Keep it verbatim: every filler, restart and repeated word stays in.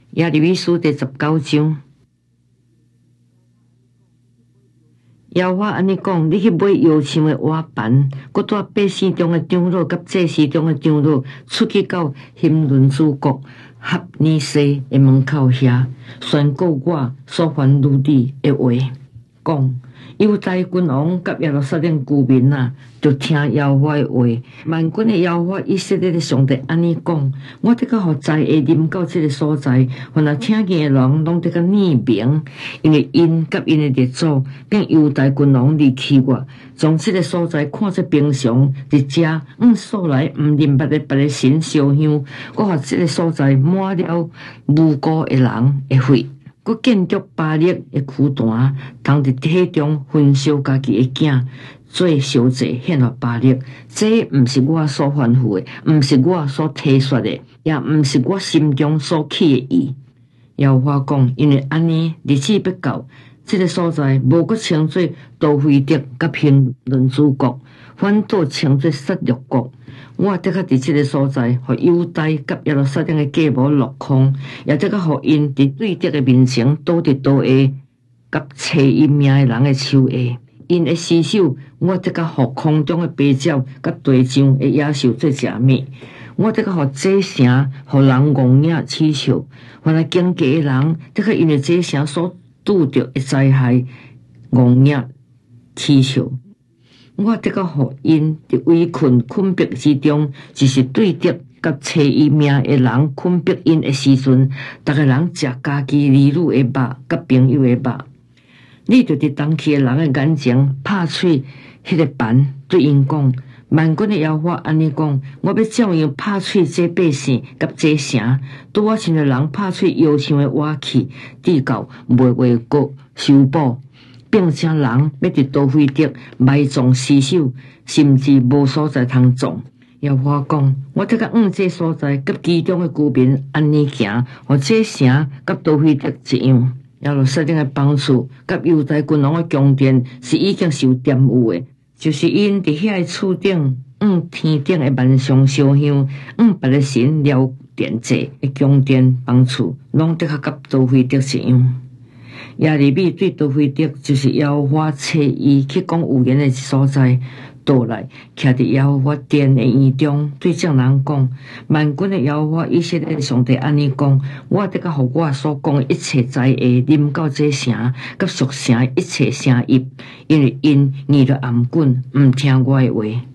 耶利米书第十九章，耶和华安尼讲：你去买摇枪的瓦板，搁带百姓中的长老甲祭司中的长老，出去到希伦主国合尼西的门口遐，宣告我所凡如你的话，讲。犹大君王甲耶路撒冷居民啊，就听耶和华的话。万军的耶和华以色列的上帝安尼讲：我得甲互灾会临到这个所在，凡若听见的人，拢得甲匿名，因为因甲因的列祖，并犹大君王离弃我，将这个所在看作平常，伫遮毋素来毋认捌的别个神烧香，我互这个所在满了无辜的人的血。佮建筑巴力的躯坛，通伫体中焚烧家己的囝，做烧祭献互巴力。这毋是我所吩咐的，毋是我所提说的，也毋是我心中所起的意。耶和华讲，因为安尼日子要到，这个所在无佮称作多菲德甲平伦主国，反倒称作杀戮国。我得较伫即个所在，互犹大甲耶路撒冷的计谋落空，也得较互因伫对敌的面前倒伫刀下，甲找因命的人的手下。因的尸首，我得较互空中的飞鸟甲地上的野兽做食物。我得较互这城，互人戆影耻笑。凡来经过的人，得较因为这城所拄着的灾害，戆影耻笑。我得个互因伫围困困逼之中，就是对敌甲找伊命的人困逼因的时阵，逐个人食家己儿女的肉甲朋友的肉。你就伫当去的人的眼前拍碎迄个板，对因讲：万军的耶和华安尼讲，我要照样拍碎这百姓甲这城，拄我亲的人拍碎摇枪的瓦器，直到袂话过修补。并且人要伫多菲德埋葬尸首，甚至无所在通葬。耶和华讲：我得甲往这所在，甲其中的居民安尼行，互这城甲多菲德一样。耶路撒冷的房厝甲犹大君王的宫殿是已经受玷污的，就是因伫遐的厝顶往天顶的万象烧香，往别个神了奠祭的宫殿房厝，拢得甲甲多菲德一样。耶利米对多菲德就是耶和华找伊去讲预言的所在，倒来徛伫耶和华殿的院中，对众人讲：万军的耶和华以色列上帝安尼讲，我得甲互我所讲的一切灾祸临到这城，甲属城一切城邑，因为因遇着暗棍，毋听我的话。